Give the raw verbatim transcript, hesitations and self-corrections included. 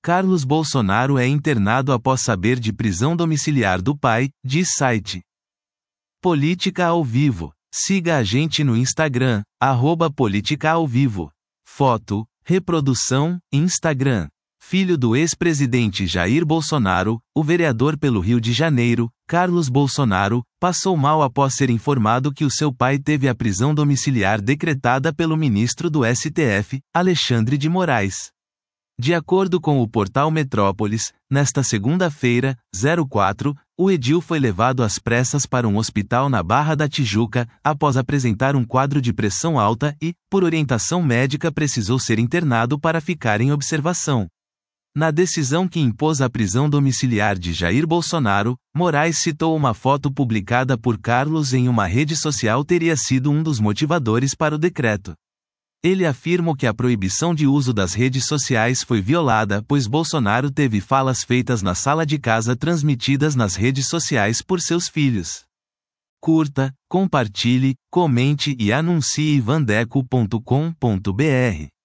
Carlos Bolsonaro é internado após saber de prisão domiciliar do pai, diz site. Política ao Vivo. Siga a gente no Instagram, arroba Política ao Vivo. Foto, reprodução, Instagram. Filho do ex-presidente Jair Bolsonaro, o vereador pelo Rio de Janeiro, Carlos Bolsonaro, passou mal após ser informado que o seu pai teve a prisão domiciliar decretada pelo ministro do S T F, Alexandre de Moraes. De acordo com o portal Metrópolis, nesta segunda-feira, quatro, o edil foi levado às pressas para um hospital na Barra da Tijuca, após apresentar um quadro de pressão alta e, por orientação médica, precisou ser internado para ficar em observação. Na decisão que impôs a prisão domiciliar de Jair Bolsonaro, Moraes citou uma foto publicada por Carlos em uma rede social teria sido um dos motivadores para o decreto. Ele afirma que a proibição de uso das redes sociais foi violada, pois Bolsonaro teve falas feitas na sala de casa transmitidas nas redes sociais por seus filhos. Curta, compartilhe, comente e anuncie vandeco ponto com ponto br.